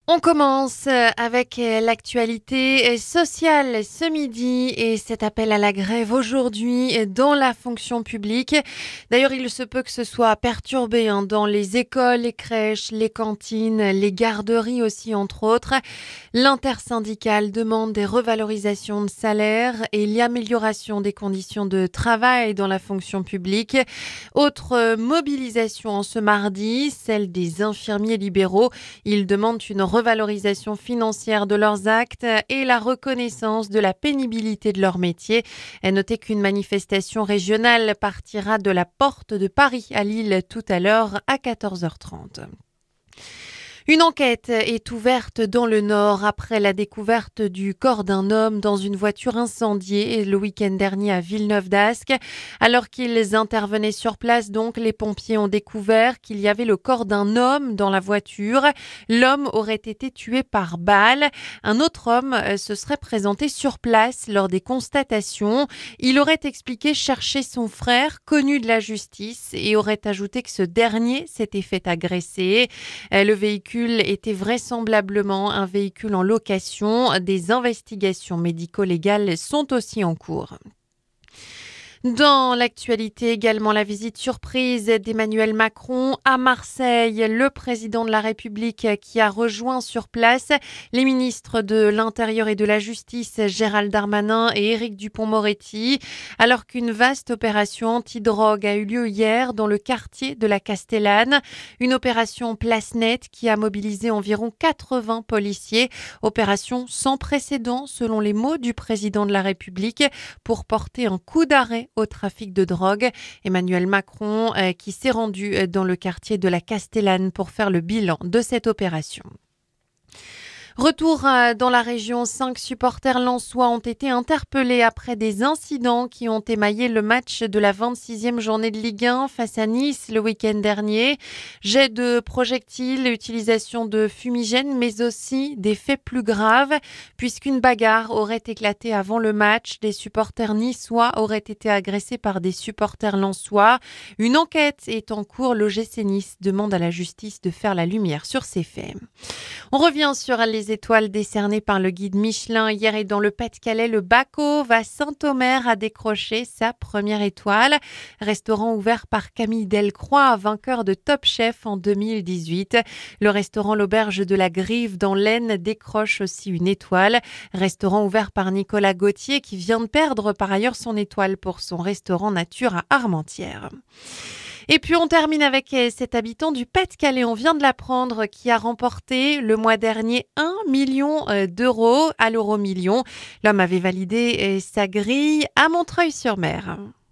On commence avec l'actualité sociale ce midi et cet appel à la grève aujourd'hui dans la fonction publique. D'ailleurs, il se peut que ce soit perturbé dans les écoles, les crèches, les cantines, les garderies aussi entre autres. L'intersyndicale demande des revalorisations de salaire et l'amélioration des conditions de travail dans la fonction publique. Autre mobilisation en ce mardi, celle des infirmiers libéraux. Ils demandent une revalorisation financière de leurs actes et la reconnaissance de la pénibilité de leur métier. Notez qu'une manifestation régionale partira de la porte de Paris à Lille tout à l'heure à 14h30. Une enquête est ouverte dans le Nord après la découverte du corps d'un homme dans une voiture incendiée le week-end dernier à Villeneuve-d'Ascq. Alors qu'ils intervenaient sur place, donc, les pompiers ont découvert qu'il y avait le corps d'un homme dans la voiture. L'homme aurait été tué par balle. Un autre homme se serait présenté sur place lors des constatations. Il aurait expliqué chercher son frère, connu de la justice, et aurait ajouté que ce dernier s'était fait agresser. Le véhicule était vraisemblablement un véhicule en location. Des investigations médico-légales sont aussi en cours. Dans l'actualité également, la visite surprise d'Emmanuel Macron à Marseille, le président de la République qui a rejoint sur place les ministres de l'Intérieur et de la Justice, Gérald Darmanin et Éric Dupond-Moretti, alors qu'une vaste opération anti-drogue a eu lieu hier dans le quartier de la Castellane. Une opération place nette qui a mobilisé environ 80 policiers. Opération sans précédent selon les mots du président de la République pour porter un coup d'arrêt au trafic de drogue. Emmanuel Macron qui s'est rendu dans le quartier de la Castellane pour faire le bilan de cette opération. Retour dans la région, 5 supporters lensois ont été interpellés après des incidents qui ont émaillé le match de la 26e journée de Ligue 1 face à Nice le week-end dernier. Jet de projectiles, utilisation de fumigènes, mais aussi des faits plus graves, puisqu'une bagarre aurait éclaté avant le match. Des supporters niçois auraient été agressés par des supporters lensois. Une enquête est en cours. L'OGC Nice demande à la justice de faire la lumière sur ces faits. On revient sur les étoiles décernées par le guide Michelin. Hier et dans le Pas-de-Calais, le Baco à Saint-Omer a décroché sa première étoile. Restaurant ouvert par Camille Delcroix, vainqueur de Top Chef en 2018. Le restaurant L'Auberge de la Grive dans l'Aisne décroche aussi une étoile. Restaurant ouvert par Nicolas Gauthier qui vient de perdre par ailleurs son étoile pour son restaurant nature à Armentières. Et puis on termine avec cet habitant du Pas-de-Calais, on vient de l'apprendre, qui a remporté le mois dernier 1 million d'euros à l'euro million. L'homme avait validé sa grille à Montreuil-sur-Mer.